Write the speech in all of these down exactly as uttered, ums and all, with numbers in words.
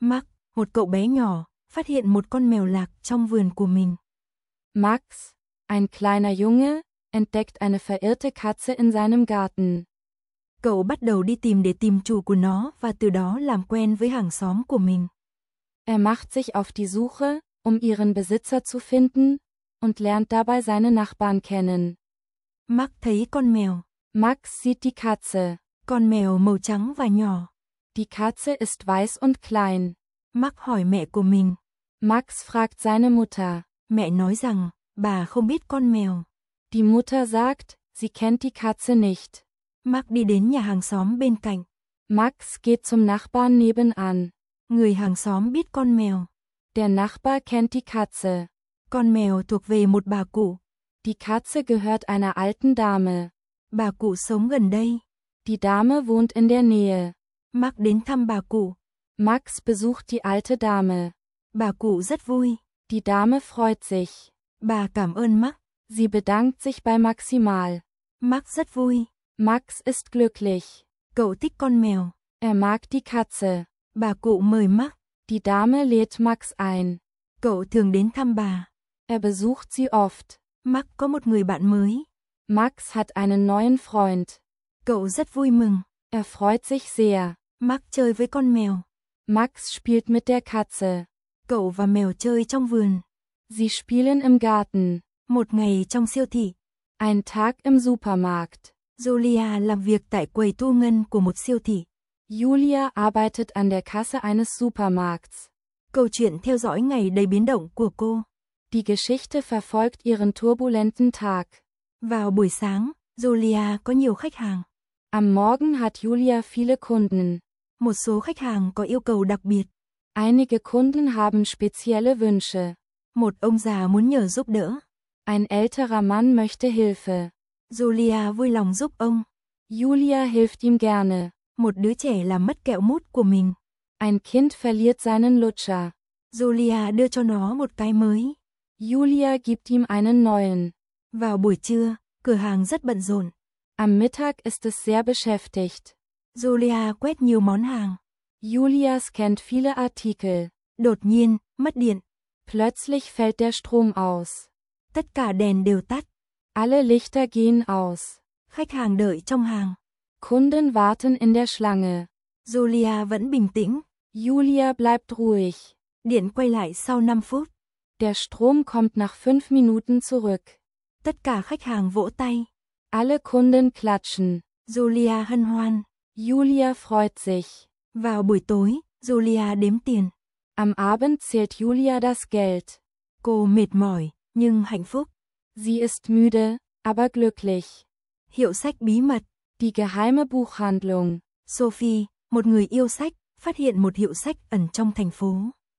Max, một cậu bé nhỏ, phát hiện một con mèo lạc trong vườn của mình. Max, ein kleiner Junge, entdeckt eine verirrte Katze in seinem Garten. Cậu bắt đầu đi tìm để tìm chủ của nó và từ đó làm quen với hàng xóm của mình. Er macht sich auf die Suche, um ihren Besitzer zu finden, und lernt dabei seine Nachbarn kennen. Max thấy con mèo. Max sieht die Katze. Con mèo màu trắng và nhỏ. Die Katze ist weiß und klein. Max hỏi mẹ của mình. Max fragt seine Mutter. Mẹ nói rằng, bà không biết con mèo. Die Mutter sagt, sie kennt die Katze nicht. Max đi đến nhà hàng xóm bên cạnh. Max geht zum Nachbarn nebenan. Người hàng xóm biết con mèo. Der Nachbar kennt die Katze. Con mèo thuộc về một bà cụ. Die Katze gehört einer alten Dame. Bà cụ sống gần đây. Die Dame wohnt in der Nähe. Max đến thăm bà cụ. Max besucht die alte Dame. Bà cụ rất vui. Die Dame freut sich. Bà cảm ơn Max. Sie bedankt sich bei Maximal. Max rất vui. Max ist glücklich. Cậu thích con mèo. Er mag die Katze. Bà cụ mời Max. Die Dame lädt Max ein. Cậu thường đến thăm bà. Er besucht sie oft. Max có một người bạn mới. Max hat einen neuen Freund. Cậu rất vui mừng. Er freut sich sehr. Max chơi với con mèo. Max spielt mit der Katze. Cậu và mèo chơi trong vườn. Sie spielen im Garten. Một ngày trong siêu thị. Ein Tag im Supermarkt. Julia làm việc tại quầy thu ngân của một siêu thị. Julia arbeitet an der Kasse eines Supermarkts. Câu chuyện theo dõi ngày đầy biến động của cô. Die Geschichte verfolgt ihren turbulenten Tag. Vào buổi sáng, Julia có nhiều khách hàng. Am Morgen hat Julia viele Kunden. Một số khách hàng có yêu cầu đặc biệt. Einige Kunden haben spezielle Wünsche. Một ông già muốn nhờ giúp đỡ. Ein älterer Mann möchte Hilfe. Julia vui lòng giúp ông. Julia hilft ihm gerne. Một đứa trẻ làm mất kẹo mút của mình. Ein Kind verliert seinen Lutscher. Julia đưa cho nó một cái mới. Julia gibt ihm einen neuen. Vào buổi trưa, cửa hàng rất bận rộn. Am Mittag ist es sehr beschäftigt. Julia quét nhiều món hàng. Julia scannt viele Artikel. Đột nhiên, mất điện. Plötzlich fällt der Strom aus. Tất cả đèn đều tắt. Alle Lichter gehen aus. Khách hàng đợi trong hàng. Kunden warten in der Schlange. Julia vẫn bình tĩnh. Julia bleibt ruhig. Điện quay lại sau năm phút. Der Strom kommt nach fünf Minuten zurück. Tất cả khách hàng vỗ tay. Alle Kunden klatschen. Julia hân hoan. Julia freut sich. Vào buổi tối, Julia đếm tiền. Am Abend zählt Julia das Geld. Cô mệt mỏi, nhưng hạnh phúc. Sie ist müde, aber glücklich. Hiệu sách bí mật. Die geheime Buchhandlung. Sophie, một người yêu sách, phát hiện một hiệu sách ẩn trong thành phố.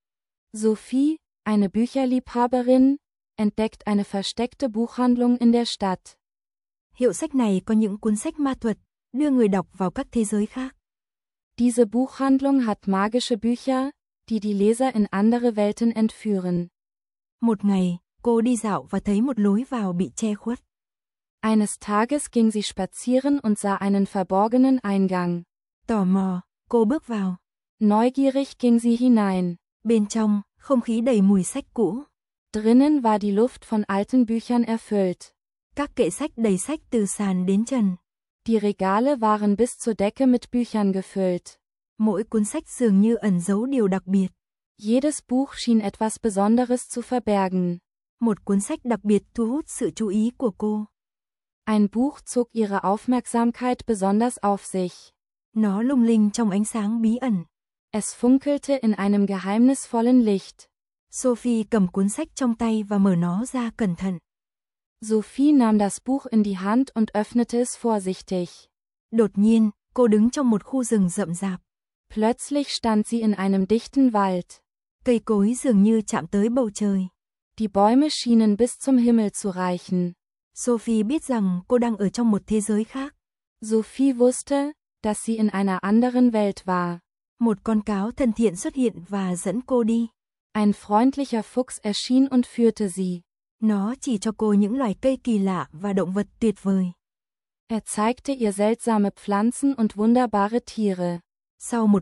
Sophie, eine Bücherliebhaberin, entdeckt eine versteckte Buchhandlung in der Stadt. Hiệu sách này có những cuốn sách ma thuật, đưa người đọc vào các thế giới khác. Diese Buchhandlung hat magische Bücher, die die Leser in andere Welten entführen. Một ngày, cô đi dạo và thấy một lối vào bị che khuất. Eines Tages ging sie spazieren und sah einen verborgenen Eingang. Tò mò, cô bước vào. Neugierig ging sie hinein. Bên trong, không khí đầy mùi sách cũ. Drinnen war die Luft von alten Büchern erfüllt. Các kệ sách đầy sách từ sàn đến trần. Die Regale waren bis zur Decke mit Büchern gefüllt. Mỗi cuốn sách dường như ẩn giấu điều đặc biệt. Jedes Buch schien etwas Besonderes zu verbergen. Một cuốn sách đặc biệt thu hút sự chú ý của cô. Ein Buch zog ihre Aufmerksamkeit besonders auf sich. Nó lung linh trong ánh sáng bí ẩn. Es funkelte in einem geheimnisvollen Licht. Sophie cầm cuốn sách trong tay và mở nó ra cẩn thận. Sophie nahm das Buch in die Hand und öffnete es vorsichtig. Đột nhiên, cô đứng trong một khu rừng rậm rạp. Plötzlich stand sie in einem dichten Wald. Cây cối dường như chạm tới bầu trời. Die Bäume schienen bis zum Himmel zu reichen. Sophie biết rằng cô đang ở trong một thế giới khác. Sophie wusste, dass sie in einer anderen Welt war. Một con cáo thân thiện xuất hiện và dẫn cô đi. Ein freundlicher Fuchs erschien und führte sie. Nó chỉ cho cô những loài cây kỳ lạ và động vật tuyệt vời. Er zeigte ihr seltsame Pflanzen und wunderbare Tiere. Sau một lúc,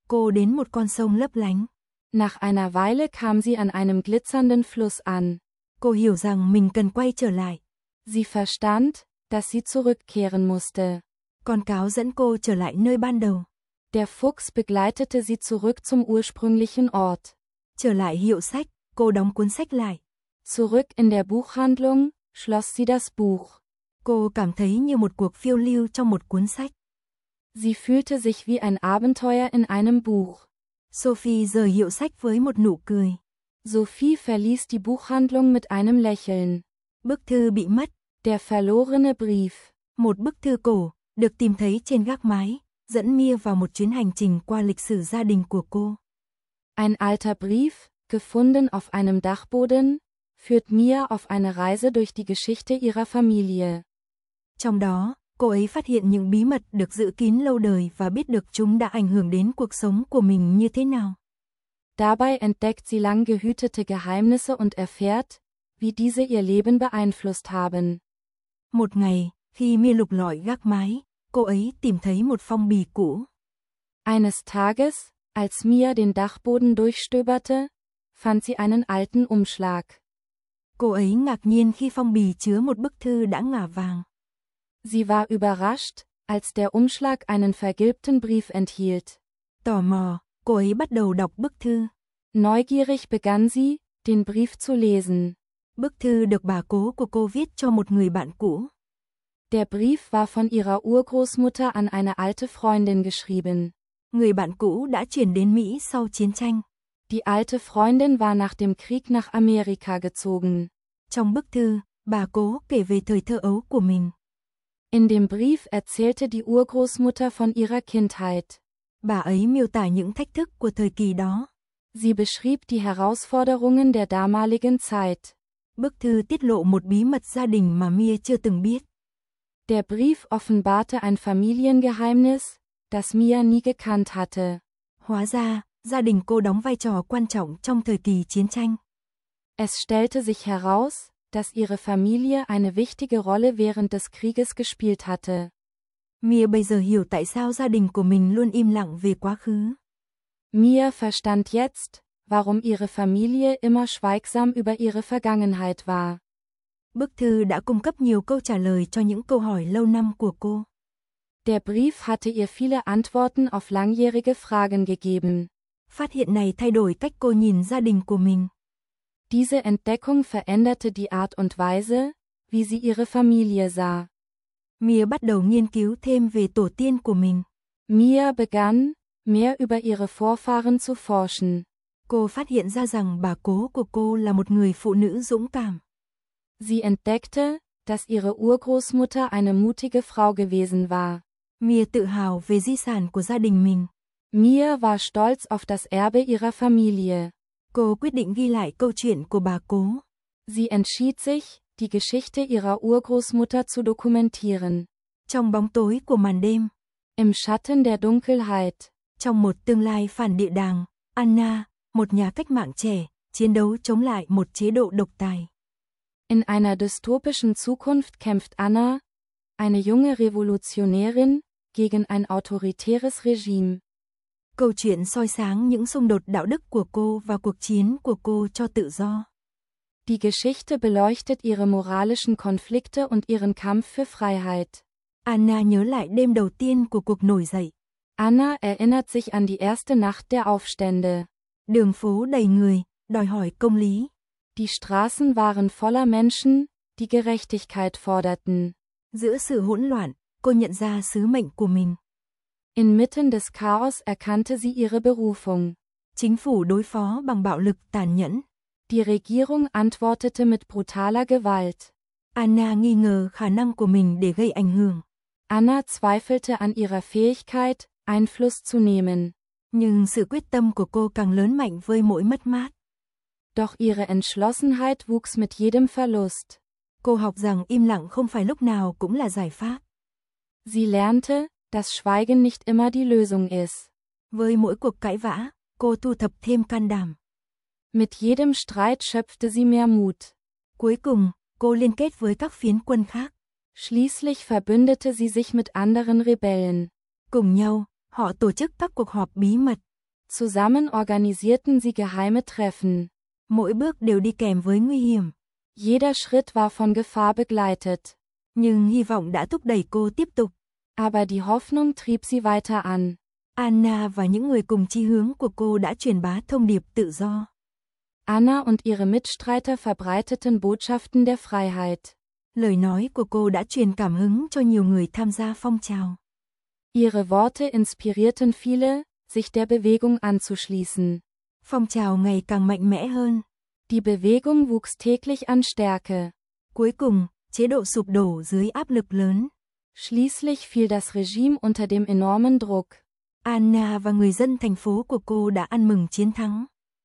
cô đến một con sông lấp lánh. Nach einer Weile kam sie an einem glitzernden Fluss an. Cô hiểu rằng mình cần quay trở lại. Sie verstand, dass sie zurückkehren musste. Con cáo dẫn cô trở lại nơi ban đầu. Der Fuchs begleitete sie zurück zum ursprünglichen Ort. Trở lại hiệu sách, cô đóng cuốn sách lại. Zurück in der Buchhandlung, schloss sie das Buch. Cô cảm thấy như một cuộc phiêu lưu trong một cuốn sách. Sie fühlte sich wie ein Abenteuer in einem Buch. Sophie rời hiệu sách với một nụ cười. Sophie verließ die Buchhandlung mit einem Lächeln. Bức thư bị mất. Der verlorene Brief. Một bức thư cổ, được tìm thấy trên gác mái, dẫn Mia vào một chuyến hành trình qua lịch sử gia đình của cô. Ein alter Brief, gefunden auf einem Dachboden, führt Mia auf eine Reise durch die Geschichte ihrer Familie. Trong đó, cô ấy phát hiện những bí mật được giữ kín lâu đời và biết được chúng đã ảnh hưởng đến cuộc sống của mình như thế nào. Dabei entdeckt sie lang gehütete Geheimnisse und erfährt, wie diese ihr Leben beeinflusst haben. Một ngày, khi Mia lục lọi gác mái, cô ấy tìm thấy một phong bì cũ. Eines Tages, als Mia den Dachboden durchstöberte, fand sie einen alten Umschlag. Cô ấy ngạc nhiên khi phong bì chứa một bức thư đã ngả vàng. Sie war überrascht, als der Umschlag einen vergilbten Brief enthielt. Tò mò, cô ấy bắt đầu đọc bức thư. Neugierig begann sie, den Brief zu lesen. Bức thư được bà cố của cô viết cho một người bạn cũ. Der Brief war von ihrer Urgroßmutter an eine alte Freundin geschrieben. Người bạn cũ đã chuyển đến Mỹ sau chiến tranh. Die alte Freundin war nach dem Krieg nach Amerika gezogen. Trong bức thư, bà cố kể về thời thơ ấu của mình. In dem Brief erzählte die Urgroßmutter von ihrer Kindheit. Bà ấy miêu tả những thách thức của thời kỳ đó. Sie beschrieb die Herausforderungen der damaligen Zeit. Bức thư tiết lộ một bí mật gia đình mà Mia chưa từng biết. Der Brief offenbarte ein Familiengeheimnis, das Mia nie gekannt hatte. Hóa ra, gia đình cô đóng vai trò quan trọng trong thời kỳ chiến tranh. Es stellte sich heraus, dass ihre Familie eine wichtige Rolle während des Krieges gespielt hatte. Mia bây giờ hiểu tại sao gia đình của mình luôn im lặng về quá khứ. Mia verstand jetzt, warum ihre Familie immer schweigsam über ihre Vergangenheit war. Bức thư đã cung cấp nhiều câu trả lời cho những câu hỏi lâu năm của cô. Der Brief hatte ihr viele Antworten auf langjährige Fragen gegeben. Phát hiện này thay đổi cách cô nhìn gia đình của mình. Diese Entdeckung veränderte die Art und Weise, wie sie ihre Familie sah. Mia bắt đầu nghiên cứu thêm về tổ tiên của mình. Mia begann, mehr über ihre Vorfahren zu forschen. Cô phát hiện ra rằng bà cố của cô là một người phụ nữ dũng cảm. Sie entdeckte, dass ihre Urgroßmutter eine mutige Frau gewesen war. Mia tự hào về di sản của gia đình mình. Mia war stolz auf das Erbe ihrer Familie. Cô quyết định ghi lại câu chuyện của bà cố. Sie entschied sich, die Geschichte ihrer Urgroßmutter zu dokumentieren. Trong bóng tối của màn đêm, Im Schatten der Dunkelheit. Trong một tương lai phản địa đàng, Anna, một nhà cách mạng trẻ, chiến đấu chống lại một chế độ độc tài. In einer dystopischen Zukunft kämpft Anna, eine junge Revolutionärin, gegen ein autoritäres Regime. Câu chuyện soi sáng những xung đột đạo đức của cô và cuộc chiến của cô cho tự do. Die Geschichte beleuchtet ihre moralischen Konflikte und ihren Kampf für Freiheit. Anna nhớ lại đêm đầu tiên của cuộc nổi dậy. Anna erinnert sich an die erste Nacht der Aufstände. Đường phố đầy người, đòi hỏi công lý. Die Straßen waren voller Menschen, die Gerechtigkeit forderten. Giữa sự hỗn loạn, cô nhận ra sứ mệnh của mình. Inmitten des Chaos erkannte sie ihre Berufung. Chính phủ đối phó bằng bạo lực tàn nhẫn. Die Regierung antwortete mit brutaler Gewalt. Anna nghi ngờ khả năng của mình để gây ảnh hưởng. Anna zweifelte an ihrer Fähigkeit, Einfluss zu nehmen. Nhưng sự quyết tâm của cô càng lớn mạnh với mỗi mất mát. Doch ihre Entschlossenheit wuchs mit jedem Verlust. Cô học rằng im lặng không phải lúc nào cũng là giải pháp. Sie lernte, dass Schweigen nicht immer die Lösung ist. Với mỗi cuộc cãi vã, cô thu thập thêm can đảm. Mit jedem Streit schöpfte sie mehr Mut. Cuối cùng, cô liên kết với các phiến quân khác. Schließlich verbündete sie sich mit anderen Rebellen. Cùng nhau, họ tổ chức các cuộc họp bí mật. Zusammen organisierten sie geheime Treffen. Mỗi bước đều đi kèm với nguy hiểm. Jeder Schritt war von Gefahr begleitet. Nhưng hy vọng đã thúc đẩy cô tiếp tục. Aber die Hoffnung trieb sie weiter an. Anna và những người cùng chí hướng của cô đã truyền bá thông điệp tự do. Anna und ihre Mitstreiter verbreiteten Botschaften der Freiheit. Lời nói của cô đã truyền cảm hứng cho nhiều người tham gia phong trào. Ihre Worte inspirierten viele, sich der Bewegung anzuschließen. Phong trào ngày càng mạnh mẽ hơn. Die Bewegung wuchs täglich an Stärke. Cuối cùng, chế độ sụp đổ dưới áp lực lớn. Schließlich fiel das Regime unter dem enormen Druck. Anna và người dân thành phố của cô đã ăn mừng chiến thắng.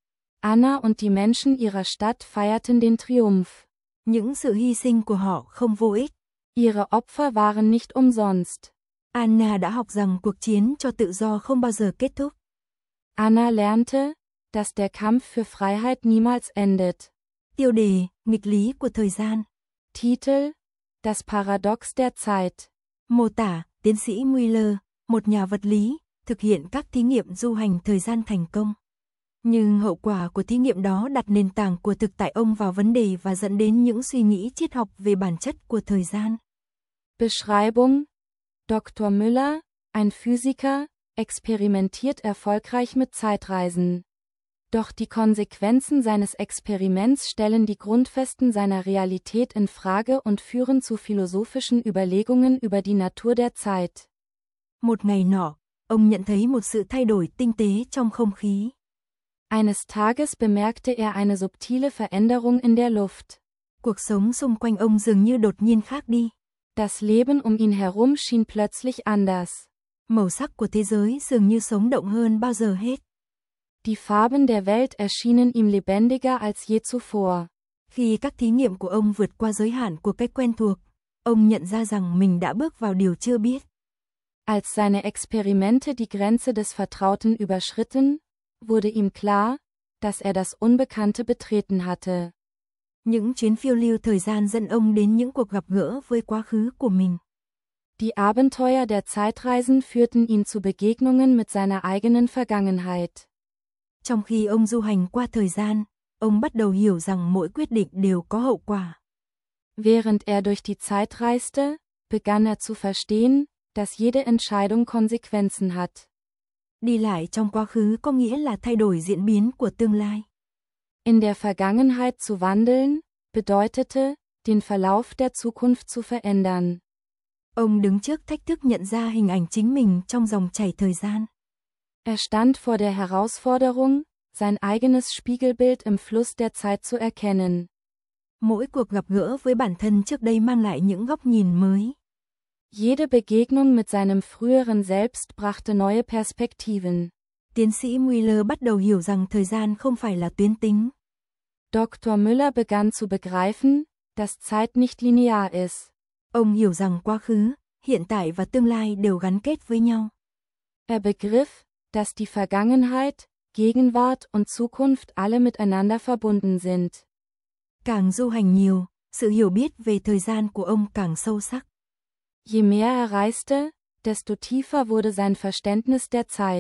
Anna und die Menschen ihrer Stadt feierten den Triumph. Những sự hy sinh của họ không vô ích. Ihre Opfer waren nicht umsonst. Anna đã học rằng cuộc chiến cho tự do không bao giờ kết thúc. Anna lernte, dass der Kampf für Freiheit niemals endet. Tiêu đề, nghịch lý của thời gian. Titel, das Paradox der Zeit. Mô tả, tiến sĩ Mueller, một nhà vật lý, thực hiện các thí nghiệm du hành thời gian thành công. Nhưng hậu quả của thí nghiệm đó đặt nền tảng của thực tại ông vào vấn đề và dẫn đến những suy nghĩ triết học về bản chất của thời gian. Beschreibung: Doktor Müller, ein Physiker, experimentiert erfolgreich mit Zeitreisen. Doch die Konsequenzen seines Experiments stellen die Grundfesten seiner Realität in Frage und führen zu philosophischen Überlegungen über die Natur der Zeit. Một ngày nọ, ông nhận thấy một sự thay đổi tinh tế trong không khí. Eines Tages bemerkte er eine subtile Veränderung in der Luft. Cuộc sống xung quanh ông dường như đột nhiên khác đi. Das Leben um ihn herum schien plötzlich anders. Màu sắc của thế giới dường như sống động hơn bao giờ hết. Die Farben der Welt erschienen ihm lebendiger als je zuvor. Khi các thí nghiệm của ông vượt qua giới hạn của cách quen thuộc, ông nhận ra rằng mình đã bước vào điều chưa biết. Als seine Experimente die Grenze des Vertrauten überschritten, wurde ihm klar, dass er das Unbekannte betreten hatte. Những chuyến phiêu lưu thời gian dẫn ông đến những cuộc gặp gỡ với quá khứ của mình. Die Abenteuer der Zeitreisen führten ihn zu Begegnungen mit seiner eigenen Vergangenheit. Trong khi ông du hành qua thời gian, ông bắt đầu hiểu rằng mỗi quyết định đều có hậu quả. Während er durch die Zeit reiste, begann er zu verstehen, dass jede Entscheidung Konsequenzen hat. Đi lại trong quá khứ có nghĩa là thay đổi diễn biến của tương lai. In der Vergangenheit zu wandeln, bedeutete, den Verlauf der Zukunft zu verändern. Ông đứng trước thách thức nhận ra hình ảnh chính mình trong dòng chảy thời gian. Er stand vor der Herausforderung, sein eigenes Spiegelbild im Fluss der Zeit zu erkennen. Mỗi cuộc gặp gỡ với bản thân trước đây mang lại những góc nhìn mới. Jede Begegnung mit seinem früheren Selbst brachte neue Perspektiven. Tiến sĩ Mueller bắt đầu hiểu rằng thời gian không phải là tuyến tính. Doktor Müller begann zu begreifen, dass Zeit nicht linear ist. Ông hiểu rằng quá khứ, hiện tại và tương lai đều gắn kết với nhau. Er begriff, dass die Vergangenheit, Gegenwart und Zukunft alle miteinander verbunden sind. Càng du hành nhiều, sự hiểu biết về thời gian của ông càng sâu sắc. Je mehr er reiste, desto tiefer wurde sein Verständnis der Zeit.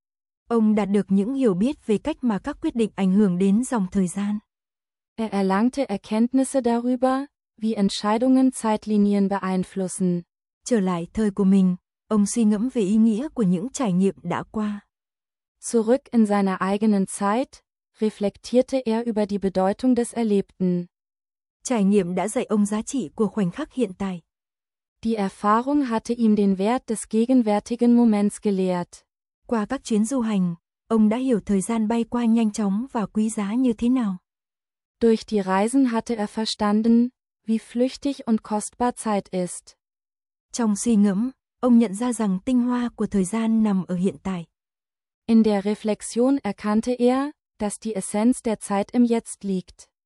Ông đạt được những hiểu biết về cách mà các quyết định ảnh hưởng đến dòng thời gian. Er erlangte Erkenntnisse darüber, wie Entscheidungen Zeitlinien beeinflussen. Trở lại thời của mình, ông suy ngẫm về ý nghĩa của những trải nghiệm đã qua. Zurück in seiner eigenen Zeit, reflektierte er über die Bedeutung des Erlebten. Trải nghiệm đã dạy ông giá trị của khoảnh khắc hiện tại. Die Erfahrung hatte ihm den Wert des gegenwärtigen Moments gelehrt. Qua các chuyến du hành, ông đã hiểu thời gian bay qua nhanh chóng và quý giá như thế nào. Durch die Reisen hatte er verstanden, wie flüchtig und kostbar Zeit ist. Trong suy ngẫm, ông nhận ra rằng tinh hoa của thời gian nằm ở hiện tại. In der Reflexion erkannte er, dass die Essenz der Zeit im Jetzt liegt.